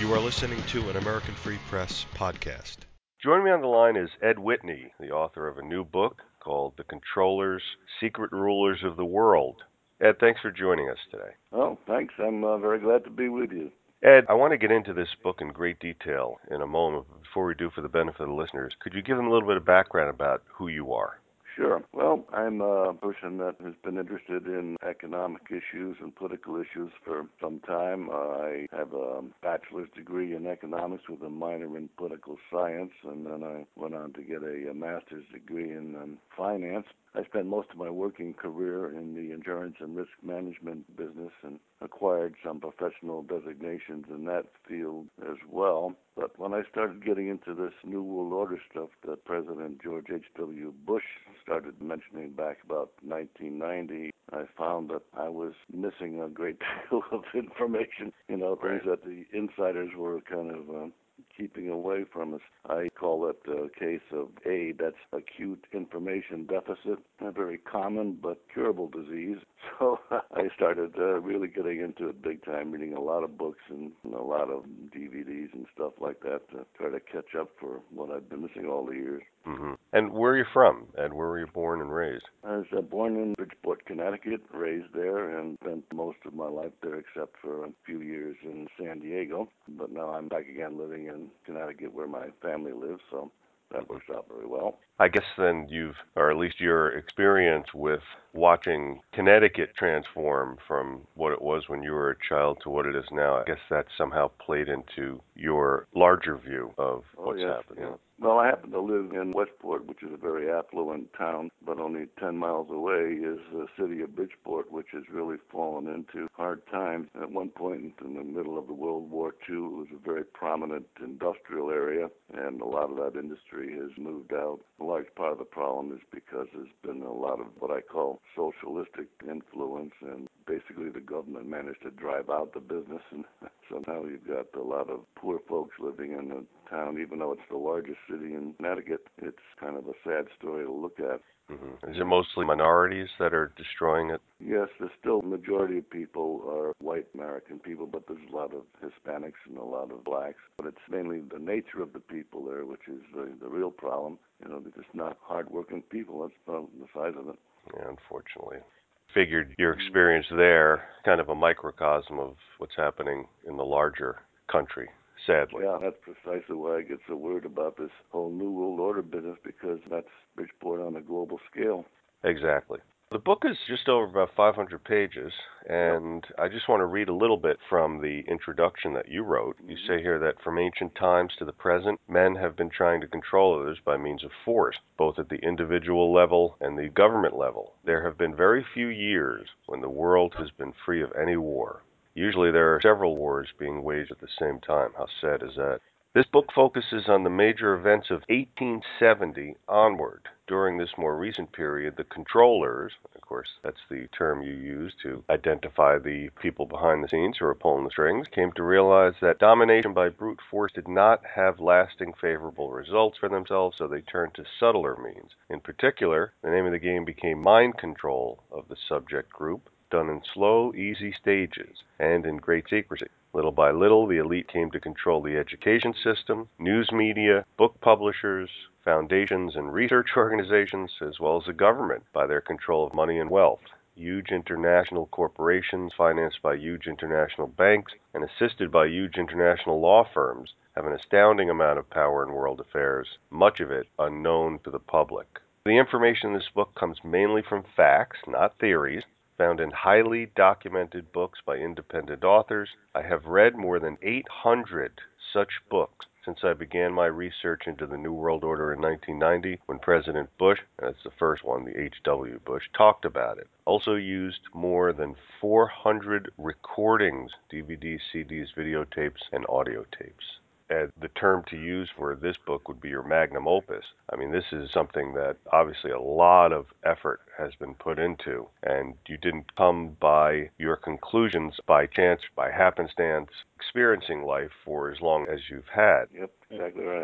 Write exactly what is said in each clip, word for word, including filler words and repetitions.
You are listening to an American Free Press podcast. Joining me on the line is Ed Whitney, the author of a new book called The Controllers, Secret Rulers of the World. Ed, thanks for joining us today. Oh, thanks. I'm uh, very glad to be with you. Ed, I want to get into this book in great detail in a moment. Before we do, for the benefit of the listeners, could you give them a little bit of background about who you are? Sure. Well, I'm a person that has been interested in economic issues and political issues for some time. Uh, I have a bachelor's degree in economics with a minor in political science, and then I went on to get a, a master's degree in um, finance. I spent most of my working career in the insurance and risk management business and acquired some professional designations in that field as well. But when I started getting into this New World Order stuff that President George H W. Bush started mentioning back about nineteen ninety, I found that I was missing a great deal of information, you know, things that the insiders were kind of um, keeping away from us. I call it a case of A, that's acute information deficit, a very common but curable disease. So I started uh, really getting into it big time, reading a lot of books and a lot of D V Ds and stuff like that to try to catch up for what I've been missing all the years. Mm-hmm. And where are you from, Ed? Where were you born and raised? I was uh, born in Bridgeport, Connecticut, raised there, and spent most of my life there except for a few years in San Diego. But now I'm back again living in Connecticut where my family lives, so that works out very well. I guess then you've, or at least your experience with watching Connecticut transform from what it was when you were a child to what it is now, I guess that somehow played into your larger view of what's oh, yes, happening. Yeah. Well, I happen to live in Westport, which is a very affluent town, but only ten miles away is the city of Bridgeport, which has really fallen into hard times. At one point in the middle of the World War Two, it was a very prominent industrial area, and a lot of that industry has moved out. A large part of the problem is because there's been a lot of what I call socialistic influence, and basically the government managed to drive out the business, and so now you've got a lot of poor folks living in the town, even though it's the largest city in Connecticut. It's kind of a sad story to look at. Mm-hmm. Is it mostly minorities that are destroying it? Yes, there's still a majority of people are white American people, but there's a lot of Hispanics and a lot of blacks. But it's mainly the nature of the people there, which is the, the real problem. You know, they're just not hardworking people. That's about the size of it. Yeah, unfortunately. Figured your experience there, kind of a microcosm of what's happening in the larger country, sadly. Yeah, that's precisely why I get so worried about this whole New World Order business, because that's Bridgeport on a global scale. Exactly. The book is just over about five hundred pages, and yep. I just want to read a little bit from the introduction that you wrote. You say here that from ancient times to the present, men have been trying to control others by means of force, both at the individual level and the government level. There have been very few years when the world has been free of any war. Usually there are several wars being waged at the same time. How sad is that? This book focuses on the major events of eighteen seventy onward. During this more recent period, the controllers, of course that's the term you use to identify the people behind the scenes who are pulling the strings, came to realize that domination by brute force did not have lasting favorable results for themselves, so they turned to subtler means. In particular, the name of the game became mind control of the subject group, done in slow, easy stages and in great secrecy. Little by little, the elite came to control the education system, news media, book publishers, foundations and research organizations, as well as the government by their control of money and wealth. Huge international corporations financed by huge international banks and assisted by huge international law firms have an astounding amount of power in world affairs, much of it unknown to the public. The information in this book comes mainly from facts, not theories, found in highly documented books by independent authors. I have read more than eight hundred such books since I began my research into the New World Order in nineteen ninety, when President Bush, that's the first one, the H W. Bush, talked about it. Also used more than four hundred recordings, D V Ds, C Ds, videotapes, and audio tapes. And the term to use for this book would be your magnum opus. I mean, this is something that obviously a lot of effort has been put into, and you didn't come by your conclusions by chance, by happenstance, experiencing life for as long as you've had. Yep, exactly right.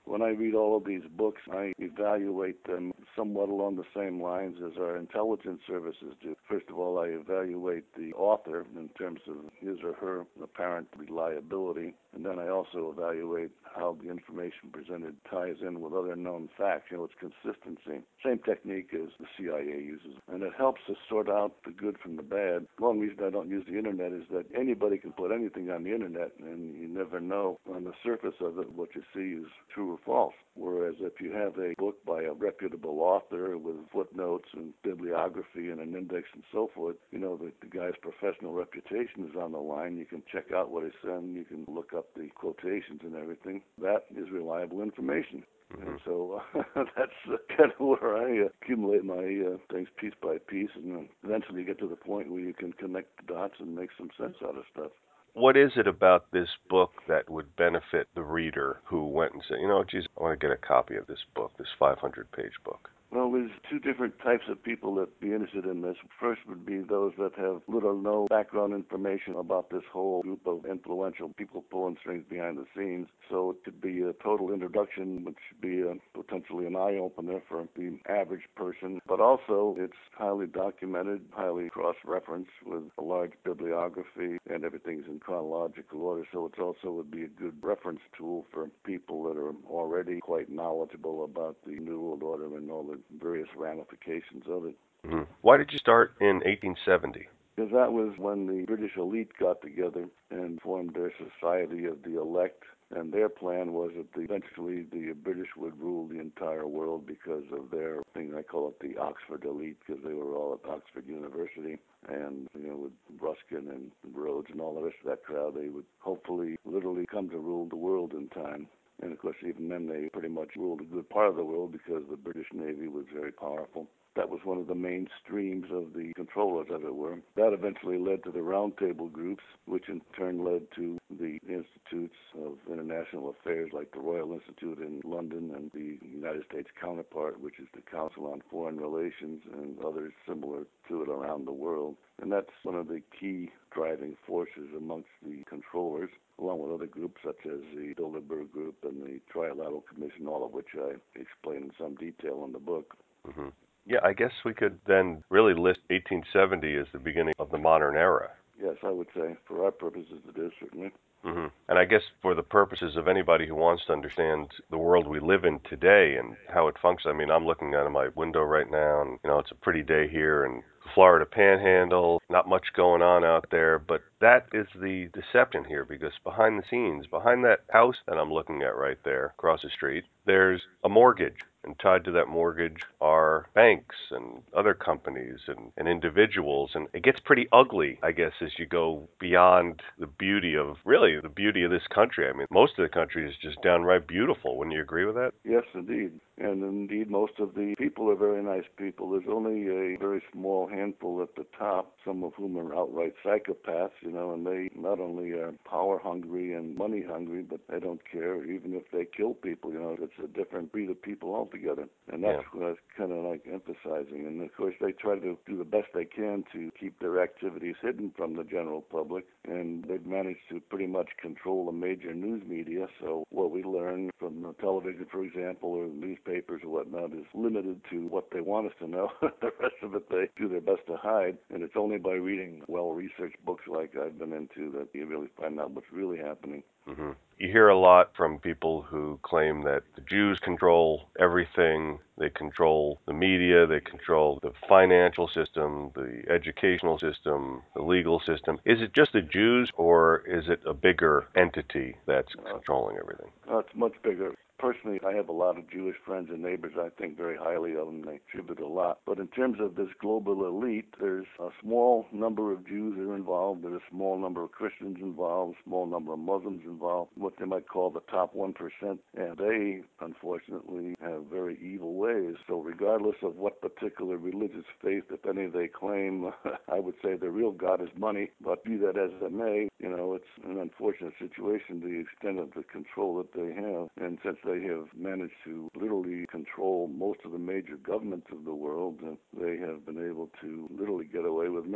When I read all of these books, I evaluate them somewhat along the same lines as our intelligence services do. First of all, I evaluate the author in terms of his or her apparent reliability, and then I also evaluate how the information presented ties in with other known facts, you know, its consistency. Same technique as the C I A uses, and it helps us sort out the good from the bad. One reason I don't use the internet is that anybody can put anything on the internet, and you never know on the surface of it what you see is true or false. Whereas if you have a book by a reputable author with footnotes and bibliography and an index and so forth, you know that the guy's professional reputation is on the line. You can check out what he said, and you can look up the quotations and everything. That is reliable information. Mm-hmm. And so uh, that's uh, kind of where I uh, accumulate my uh, things piece by piece, and then eventually get to the point where you can connect the dots and make some sense out of stuff. What is it about this book that would benefit the reader who went and said, you know, geez, I want to get a copy of this book, this five hundred page book? Well, there's two different types of people that be interested in this. First would be those that have little or no background information about this whole group of influential people pulling strings behind the scenes. So it could be a total introduction, which would be a, potentially an eye-opener for the average person. But also, it's highly documented, highly cross-referenced with a large bibliography, and everything's in chronological order. So it also would be a good reference tool for people that are already quite knowledgeable about the New World Order and all the various ramifications of it. Mm-hmm. Why did you start in eighteen seventy? Because that was when the British elite got together and formed their Society of the Elect, and their plan was that eventually the British would rule the entire world because of their thing. I call it the Oxford elite, because they were all at Oxford University, and you know, with Ruskin and Rhodes and all the rest of that crowd, they would hopefully literally come to rule the world in time. And of course, even then, they pretty much ruled a good part of the world because the British Navy was very powerful. That was one of the main streams of the controllers, as it were. That eventually led to the roundtable groups, which in turn led to the institutes of international affairs, like the Royal Institute in London and the United States counterpart, which is the Council on Foreign Relations, and others similar to it around the world. And that's one of the key driving forces amongst the controllers, along with other groups such as the Bilderberg Group and the Trilateral Commission, all of which I explain in some detail in the book. Mm-hmm. Yeah, I guess we could then really list eighteen seventy as the beginning of the modern era. Yes, I would say. For our purposes, it is, certainly. Mm-hmm. And I guess for the purposes of anybody who wants to understand the world we live in today and how it functions, I mean, I'm looking out of my window right now, and, you know, it's a pretty day here in the Florida Panhandle, not much going on out there, but that is the deception here, because behind the scenes, behind that house that I'm looking at right there across the street, there's a mortgage. And tied to that mortgage are banks and other companies and, and individuals. And it gets pretty ugly, I guess, as you go beyond the beauty of, really, the beauty of this country. I mean, most of the country is just downright beautiful. Wouldn't you agree with that? Yes, indeed. And indeed, most of the people are very nice people. There's only a very small handful at the top, some of whom are outright psychopaths, you know, and they not only are power hungry and money hungry, but they don't care even if they kill people. You know, it's a different breed of people altogether. And that's Yeah. what I was kind of like emphasizing. And of course, they try to do the best they can to keep their activities hidden from the general public. And they've managed to pretty much control the major news media. So what we learn from the television, for example, or the newspapers or whatnot, is limited to what they want us to know. The rest of it they do their best to hide. And it's only by reading well-researched books like I've been into that you really find out what's really happening. Mm-hmm. You hear a lot from people who claim that the Jews control everything. They control the media, they control the financial system, the educational system, the legal system. Is it just the Jews, or is it a bigger entity that's controlling everything? Uh, it's much bigger. Personally, I have a lot of Jewish friends and neighbors. I think very highly of them. They contribute a lot. But in terms of this global elite, there's a small number of Jews that are involved. There's a small number of Christians involved, a small number of Muslims involved, what they might call the top one percent. And they, unfortunately, have very evil ways. So regardless of what particular religious faith, if any, they claim, I would say the real God is money. But be that as it may, you know, it's an unfortunate situation, the extent of the control that they have. And since they have managed to literally control most of the major governments of the world, and they have been able to literally get away with murder.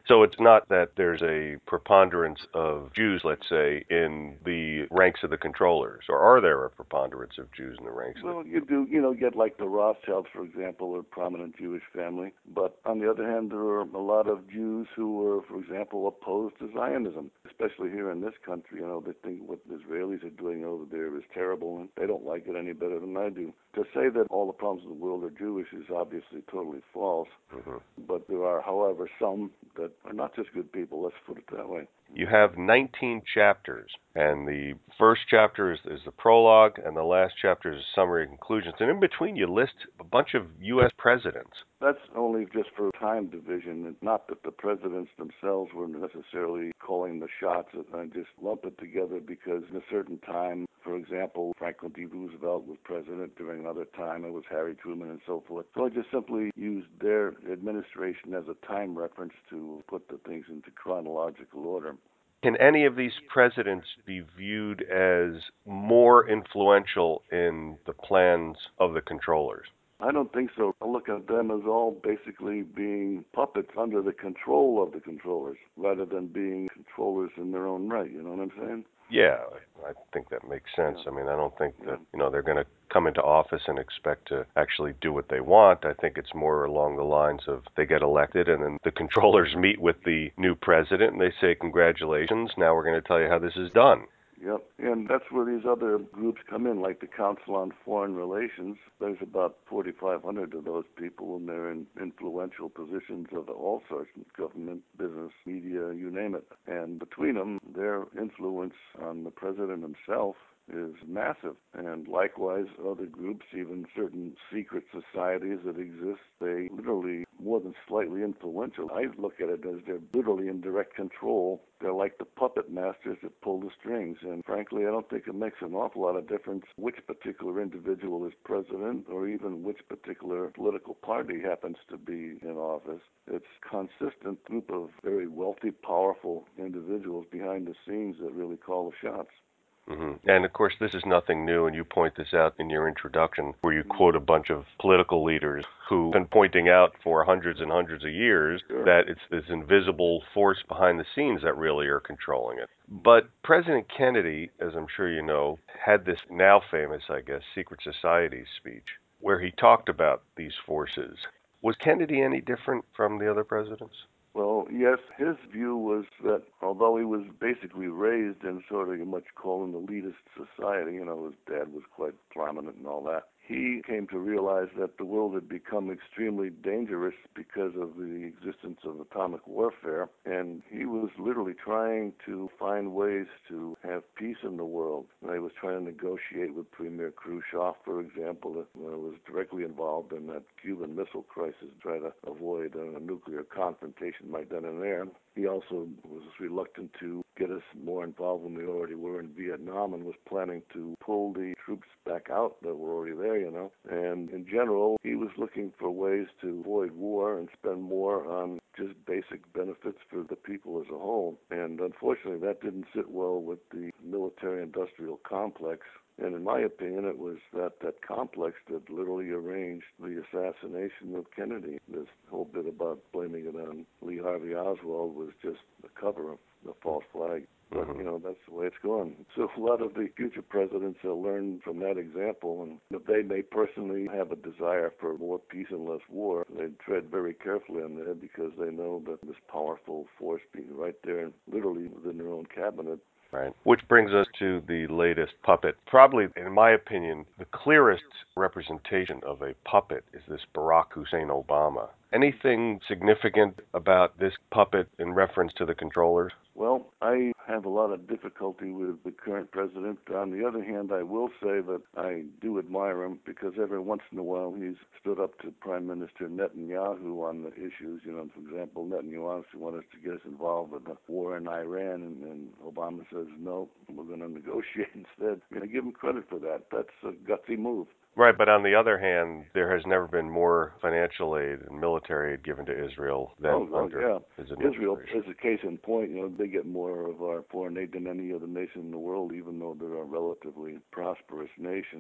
So it's not that there's a preponderance of Jews, let's say, in the ranks of the controllers, or are there a preponderance of Jews in the ranks of the Well, you do, you know, get like the Rothschilds, for example, a prominent Jewish family. But on the other hand, there are a lot of Jews who were, for example, opposed to Zionism, especially here in this country. You know, they think what the Israelis are doing over there is terrible, and they don't like it any better than I do. To say that all the problems in the world are Jewish is obviously totally false. Mm-hmm. But there are, however, some that are not just good people, let's put it that way. You have nineteen chapters, and the first chapter is, is the prologue, and the last chapter is a summary and conclusions. And in between, you list a bunch of U S presidents. That's only just for time division, not that the presidents themselves were necessarily calling the shots. I just lump it together because in a certain time, for example, Franklin D. Roosevelt was president. During another time, it was Harry Truman and so forth. So I just simply used their administration as a time reference to put the things into chronological order. Can any of these presidents be viewed as more influential in the plans of the controllers? I don't think so. I look at them as all basically being puppets under the control of the controllers, rather than being controllers in their own right. You know what I'm saying? Yeah, I think that makes sense. Yeah. I mean, I don't think that, Yeah. you know, they're going to come into office and expect to actually do what they want. I think it's more along the lines of they get elected and then the controllers meet with the new president and they say, congratulations, now we're going to tell you how this is done. Yep, and that's where these other groups come in, like the Council on Foreign Relations. There's about forty-five hundred of those people, and they're in influential positions of all sorts, government, business, media, you name it. And between them, their influence on the president himself is massive. And likewise, other groups, even certain secret societies that exist, they literally more than slightly influential. I look at it as they're literally in direct control. They're like the puppet masters that pull the strings. And frankly, I don't think it makes an awful lot of difference which particular individual is president or even which particular political party happens to be in office. It's a consistent group of very wealthy, powerful individuals behind the scenes that really call the shots. Mm-hmm. And of course, this is nothing new, and you point this out in your introduction, where you quote a bunch of political leaders who've been pointing out for hundreds and hundreds of years Sure. that it's this invisible force behind the scenes that really are controlling it. But President Kennedy, as I'm sure you know, had this now famous, I guess, secret society speech where he talked about these forces. Was Kennedy any different from the other presidents? Well, yes, his view was that although he was basically raised in sort of much called an elitist society, you know, his dad was quite prominent and all that, he came to realize that the world had become extremely dangerous because of the existence of atomic warfare, and he was literally trying to find ways to have peace in the world. And he was trying to negotiate with Premier Khrushchev, for example, that was directly involved in that Cuban Missile Crisis, try to avoid a nuclear confrontation right then and there. He also was reluctant to get us more involved than we already were in Vietnam and was planning to pull the troops back out that were already there, you know. And in general, he was looking for ways to avoid war and spend more on just basic benefits for the people as a whole. And unfortunately, that didn't sit well with the military-industrial complex. And in my opinion, it was that, that complex that literally arranged the assassination of Kennedy. This whole bit about blaming it on Lee Harvey Oswald was just a cover of the false flag. But, Mm-hmm. you know, that's the way it's going. So a lot of the future presidents will learn from that example. And if they may personally have a desire for more peace and less war, they tread very carefully on that because they know that this powerful force being right there, literally within their own cabinet. Right. Which brings us to the latest puppet. Probably, in my opinion, the clearest representation of a puppet is this Barack Hussein Obama. Anything significant about this puppet in reference to the controllers? Well, I have a lot of difficulty with the current president. On the other hand, I will say that I do admire him because every once in a while he's stood up to Prime Minister Netanyahu on the issues. You know, for example, Netanyahu wanted to get us involved with the war in Iran, and, and Obama says, no, we're going to negotiate instead. I mean, I give him credit for that. That's a gutsy move. Right, but on the other hand, there has never been more financial aid and military aid given to Israel than oh, oh, under yeah. his Israel administration. is a case in point. You know, they get more of our foreign aid than any other nation in the world, even though they're a relatively prosperous nation.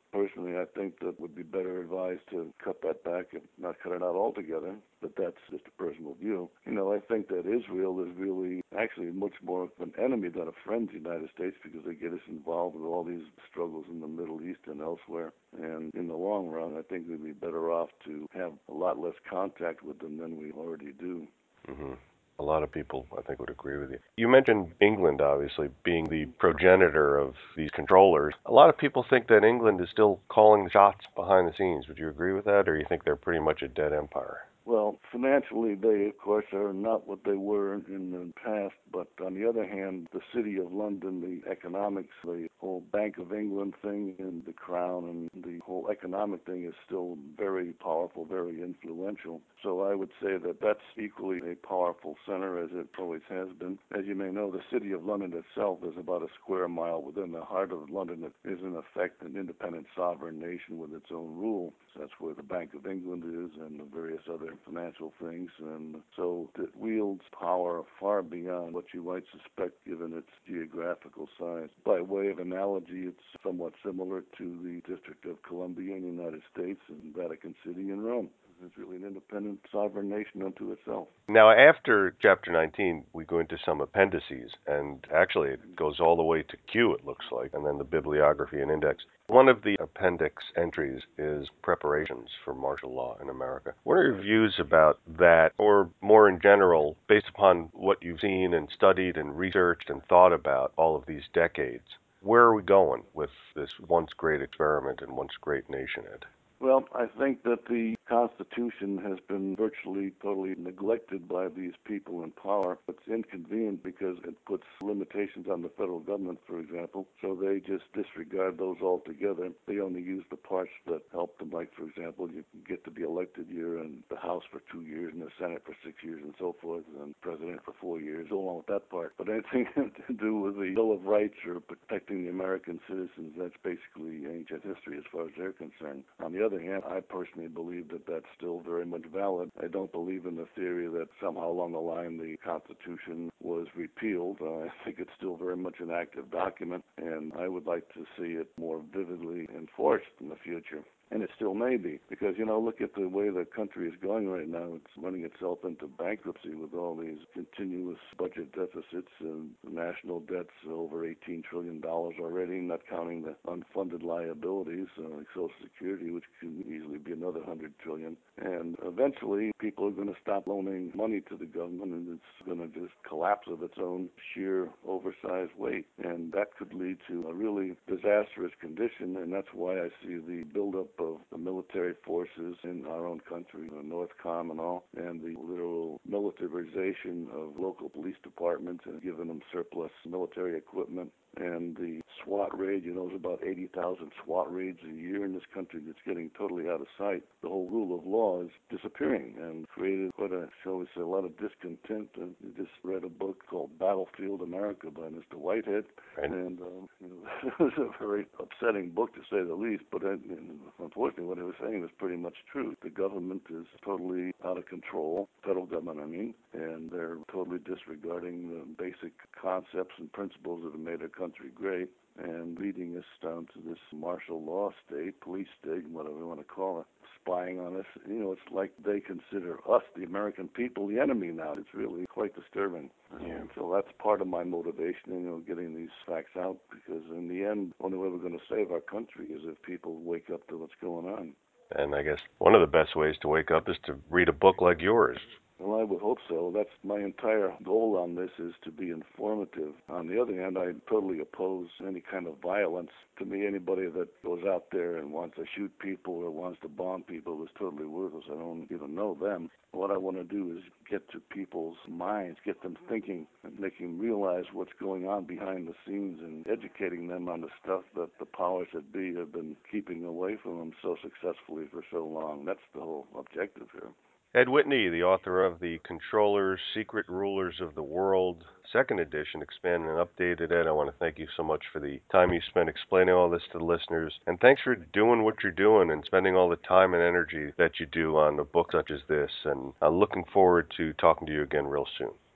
Personally, I think that would be better advised to cut that back, if not cut it out altogether. But that's just a personal view. You know, I think that Israel is really actually much more of an enemy than a friend to the United States because they get us involved with all these struggles in the Middle East and elsewhere. And in the long run, I think we'd be better off to have a lot less contact with them than we already do. Mm-hmm. A lot of people, I think, would agree with you. You mentioned England, obviously, being the progenitor of these controllers. A lot of people think that England is still calling the shots behind the scenes. Would you agree with that, or you think they're pretty much a dead empire? Well, financially, they, of course, are not what they were in the past. But on the other hand, the City of London, the economics, the whole Bank of England thing and the Crown and the whole economic thing is still very powerful, very influential. So I would say that that's equally a powerful center as it always has been. As you may know, the City of London itself is about a square mile within the heart of London. It is, in effect, an independent sovereign nation with its own rule. So that's where the Bank of England is and the various other financial things. And so it wields power far beyond what you might suspect given its geographical size. By way of analogy, it's somewhat similar to the District of Columbia in the United States and Vatican City in Rome. It's really an independent sovereign nation unto itself. Now, after Chapter nineteen, we go into some appendices, and actually it goes all the way to Q, it looks like, and then the bibliography and index. One of the appendix entries is preparations for martial law in America. What are your views about that, or more in general, based upon what you've seen and studied and researched and thought about all of these decades? Where are we going with this once great experiment and once great nation, Ed? Well, I think that the Constitution has been virtually totally neglected by these people in power. It's inconvenient because it puts limitations on the federal government, for example, so they just disregard those altogether. They only use the parts that help them, like, for example, you get to be elected, you're in the House for two years and the Senate for six years and so forth, and President for four years, go along with that part. But anything to do with the Bill of Rights or protecting the American citizens, that's basically ancient history as far as they're concerned. On the other hand, I personally believe that that's still very much valid. I don't believe in the theory that somehow along the line the Constitution was repealed. Uh, I think it's still very much an active document, and I would like to see it more vividly enforced in the future. And it still may be, because, you know, look at the way the country is going right now. It's running itself into bankruptcy with all these continuous budget deficits and national debts over eighteen trillion dollars already, not counting the unfunded liabilities, uh, like Social Security, which can easily be another one hundred trillion dollars. And eventually, people are going to stop loaning money to the government, and it's going to just collapse of its own sheer oversized weight. And that could lead to a really disastrous condition, and that's why I see the buildup of the military forces in our own country, the NORTHCOM and all, and the literal militarization of local police departments and giving them surplus military equipment. And the SWAT raid, you know, there's about eighty thousand SWAT raids a year in this country that's getting totally out of sight. The whole rule of law is disappearing and created quite a, shall we say, a lot of discontent. And I just read a book called Battlefield America by Mister Whitehead. Right. And um, you know, it was a very upsetting book to say the least, but I, unfortunately what he was saying was pretty much true. The government is totally out of control, federal government I mean, and they're totally disregarding the basic concepts and principles that have made our country great, and leading us down to this martial law state, police state, whatever you want to call it, spying on us. You know, it's like they consider us, the American people, the enemy now. It's really quite disturbing. Yeah. And so that's part of my motivation, you know, getting these facts out, because in the end, the only way we're going to save our country is if people wake up to what's going on. And I guess one of the best ways to wake up is to read a book like yours. Well, I would hope so. That's my entire goal on this, is to be informative. On the other hand, I totally oppose any kind of violence. To me, anybody that goes out there and wants to shoot people or wants to bomb people is totally worthless. I don't even know them. What I want to do is get to people's minds, get them thinking, and make them realize what's going on behind the scenes, and educating them on the stuff that the powers that be have been keeping away from them so successfully for so long. That's the whole objective here. Ed Whitney, the author of The Controllers, Secret Rulers of the World, second edition, expanded and updated. Ed, I want to thank you so much for the time you spent explaining all this to the listeners. And thanks for doing what you're doing and spending all the time and energy that you do on a book such as this. And I'm looking forward to talking to you again real soon.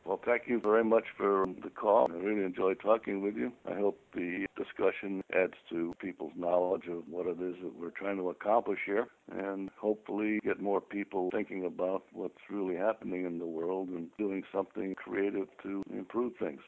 Well, thank you very much for the call. I really enjoyed talking with you. I hope the discussion adds to people's knowledge of what it is that we're trying to accomplish here, and hopefully get more people thinking about what's really happening in the world and doing something creative to improve things.